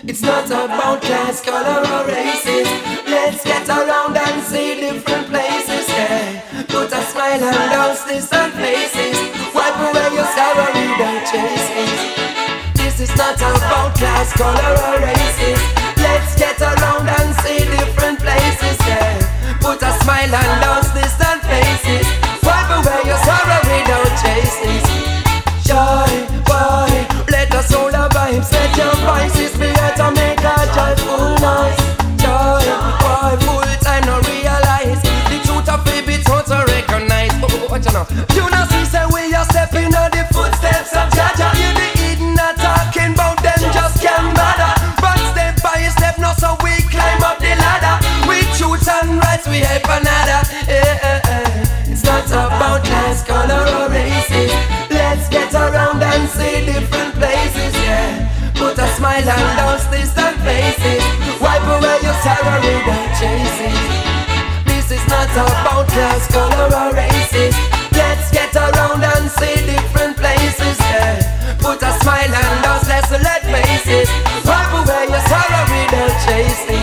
It's not about class, color or races. Let's get around and see different places, yeah. Put a smile on those distant faces. Wipe away your sorrow without chasing. This is not about class, color or races. Let's get around and see different places, yeah. Put a smile on those distant faces. Wipe away your sorrow without chasing. Joy, boy, let us hold our vibes. Let your voices be here to make a joyful noise. Joy, boy, full time no realize the truth of it, it's hard to recognize. What you know? You know, see, say we are stepping on the footsteps of Jaja. You the hidden not talking about them, just can't bother. But step by step, now so we climb up the ladder. With truth and rights, we help another. It's not about class, color or races. Let's get around and see different places, yeah. Put a smile on those distant faces. Wipe away your sorrow without chasing. This is not about class, color or races. Let's get around and see different places, yeah. Put a smile on those desolate faces. Wipe away your sorrow without chasing.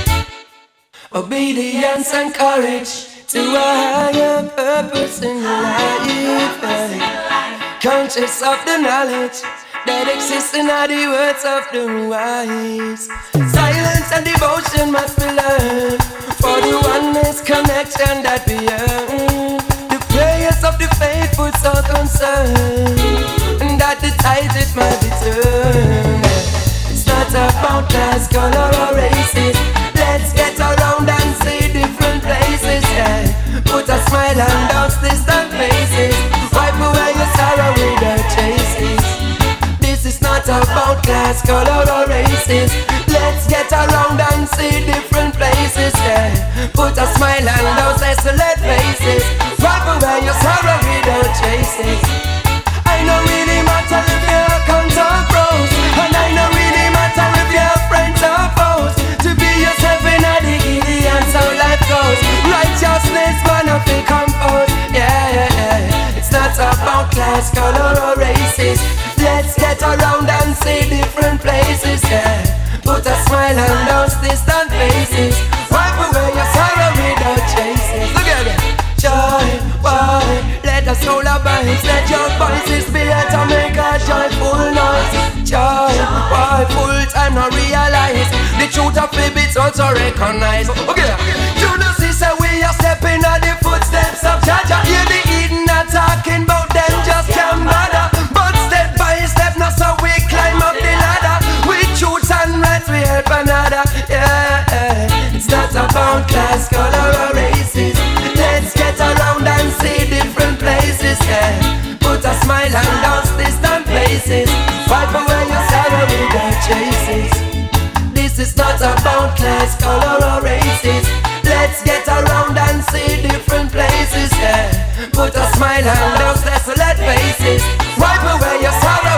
Obedience and courage to a higher purpose in life, conscious of the knowledge that exists in all the words of the wise. Silence and devotion must be learned for the oneness connection that we earn. The prayers of the faithful so concerned, and that the tide it might be turned. It's not about class, color or races. Let's get around and see different places, yeah. Put a smile on those distant faces. Wipe away your sorrow without chasing. This is not about class, color or races. Let's get around and see different places, yeah. Put a smile on those desolate faces. Wipe away your sorrow without chasing. I know really matter if you're cons or pros, and I know really matter if you're friends or foes. To be yourself in a dignity and so life goes. Righteousness man of the compose, yeah. It's not about class, color or races. Let's get around and see different places, yeah. Put a smile on those distant faces. Wipe away your sorrow without chasing. Look at it. Joy, boy, let us hold our vibes. Let your voices be here to make a joyful noise. Joy, boy, full time no realize the truth of it, it's also recognize. Okay, you know, sister, we are stepping on the footsteps of Jaja. You're the hidden not talking about them, just can't bother. But step by step, now so we climb up the ladder. With truth and rights, we help another, yeah. It's not about class, color or races. Let's get around and see different places, yeah. Put a smile on those distant faces. Wipe away your sorrow without chases. This is not about class, color or races. Let's get around and see different places, yeah. Put a smile on those desolate faces. Wipe away your sorrow